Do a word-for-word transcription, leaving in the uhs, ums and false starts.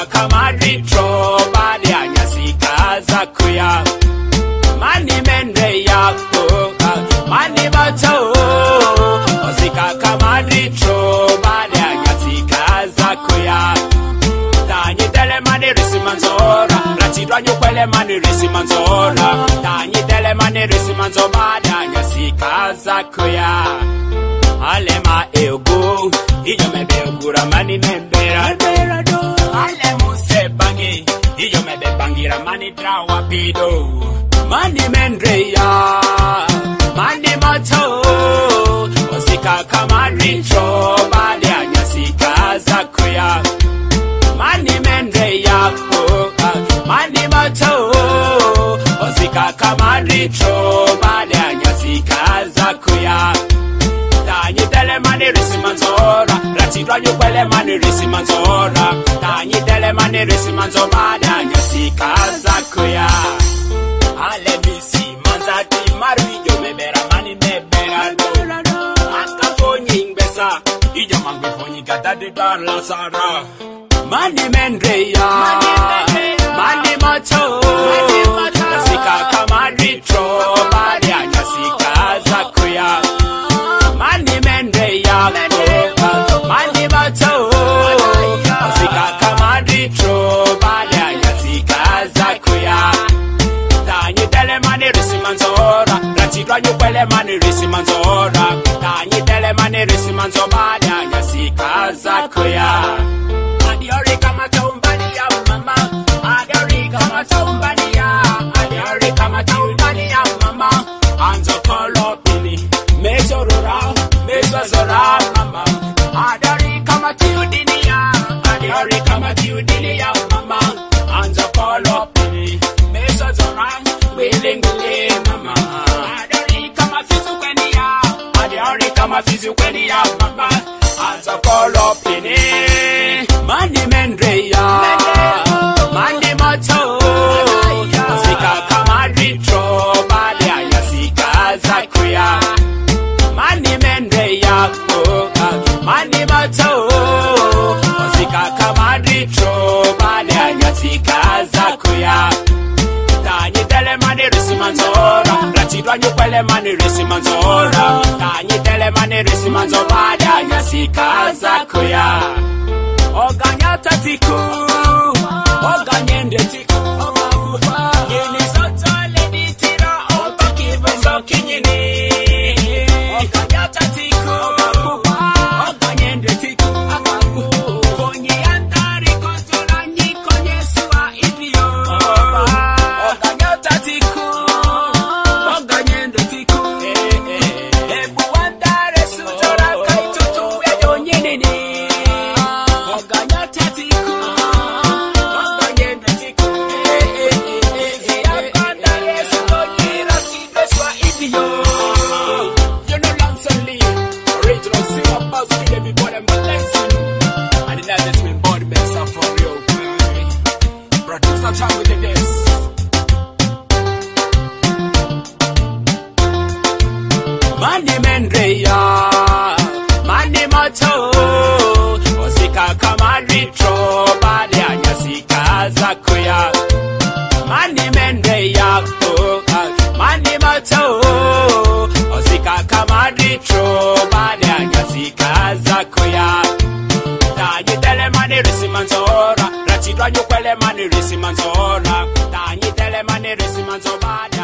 Osika kama ritro badi anyasika zakuya. Mani mende yako mani bato. Osika kama ritro badi anyasika zakuya. Tanyi tele mani risi manzora. Ratidwa nyukwele mani risi manzora. Tanyi tele mani risi manzora badi anyasika zakuya. Alema ego, iyo mebe ogura mani membera do. Alemu se bangi, iyo mebe bangira mani drawa pido. Mani mendreya, mani mato. Osika kama ritro, badi anyasika zakuya. Mani mendreya, mani mato. Osika kama ritro, badi anyasika zakuya. Tanyi tele mani risi manzora. Ratidwa nyukwele mani risi manzora. Tanyi tele mani risi manzora. Badi anyasika zakuya. Ale misi manzati maru. Ijo mebera mani mebera do. Aka fonyi ingbesa. Ijo mangwe fonyi gata de dar la sara. Mani mendreya, mani mato. Osika kama ritro. Badi anyasika zakuya. Mani mende yako, mani bato. Osika kama ritro, badi anyasika zakuya. Tanyi tele mani risi manzora. Ratidwa nyukwele mani risi manzora. Tanyi tele mani risi manzora. Badi anyasika zakuya. Adiori kama taumbani ya mama. Adiori kama taumbani ya. Adiori kama taumbani ya mama. Anzo kolo pini. Mezorora, mezorora mama. Adari kama tiudinia, adari kama tiudinia mama. Anza kolo pini, mezorora, wilingule mama. Adari kama fizu kwenia, adari kama fizu kwenia mama. Anza kolo pini, mani mendreya, mani mato. Osika kama ritro, badi anyasika zakuya. Mani mende yako, mani mato. Osika kama ritro, badi anyasika zakuya. Tanyi tele mani risi manzora. Ratidwa nyukwele mani risi manzora. Tanyi tele mani risi manzora. Badi anyasika zakuya. Oganya tatiku, oganyende tiku. Yini sotole ditira, opaki benzo kinyini. Mani mendreya, mani mato. Osika kama ritro, badi anyasika zakuya. Mani mendreya, mani mato. Osika kama ritro, badi anyasika zakuya. Tanyi tele mani risi manzora. Ratidwa nyukwele mani risi manzora. Tanyi tele mani risi manzora.